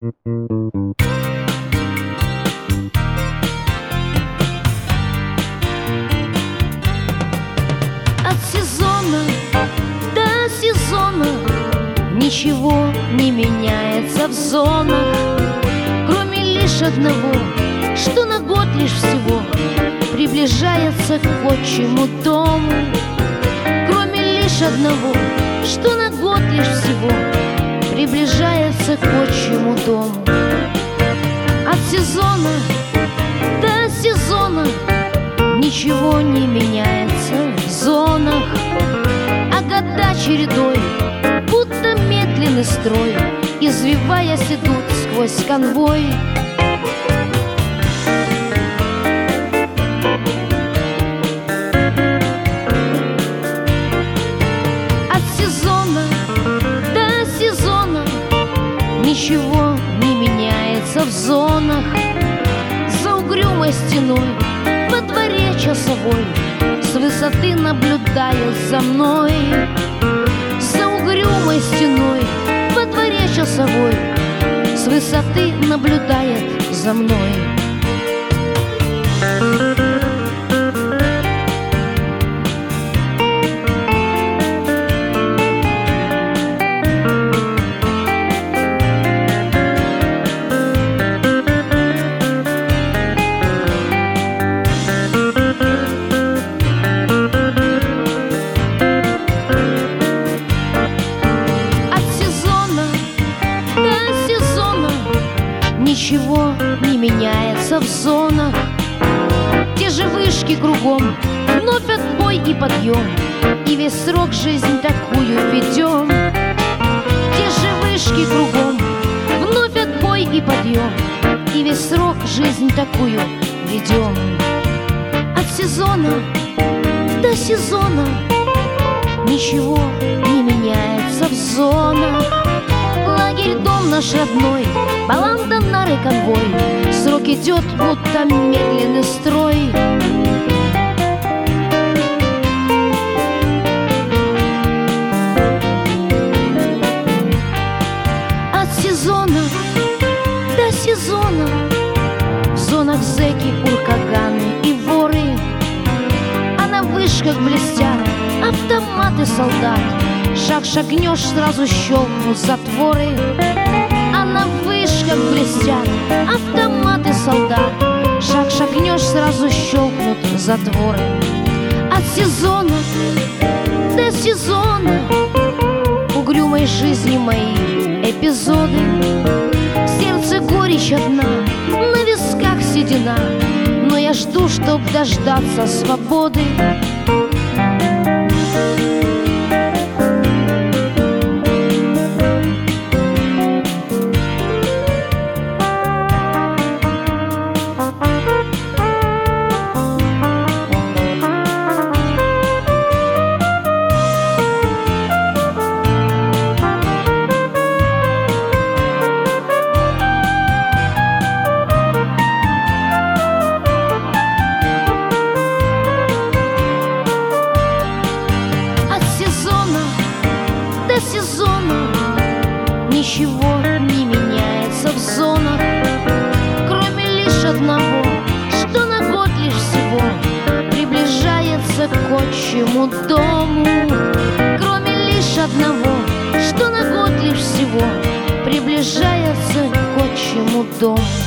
От сезона до сезона ничего не меняется в зонах, кроме лишь одного, что на год лишь всего приближается к отчему дому. Кроме лишь одного, что на год лишь всего приближается к отчему дому. От сезона до сезона ничего не меняется в зонах, а года чередой, будто медленный строй, извиваясь, идут сквозь конвой. От сезона до сезона ничего не меняется в зонах. За угрюмой стеной во дворе часовой с высоты наблюдая за мной. За угрюмой стеной во дворе часовой с высоты наблюдает за мной. Ничего не меняется в зонах. Те же вышки кругом, вновь отбой и подъем, и весь срок жизнь такую ведем. Те же вышки кругом, вновь отбой и подъем, и весь срок жизнь такую ведем. От сезона до сезона ничего не меняется в зонах. Лагерь, дом наш родной, баланда, нары, конвой, срок идет, будто медленный строй. От сезона до сезона в зонах зэки, уркаганы и воры, а на вышках блестят автоматы солдат. Шаг шагнешь, сразу щелкнут затворы, а на вышках блестят автоматы солдат. Шаг шагнешь, сразу щелкнут затворы. От сезона до сезона угрюмой жизни мои эпизоды. В сердце горечь одна, на висках седина, но я жду, чтоб дождаться свободы. Сезона ничего не меняется в зонах, кроме лишь одного, что на год лишь всего приближается к отчему дому. Кроме лишь одного, что на год лишь всего приближается к отчему дому.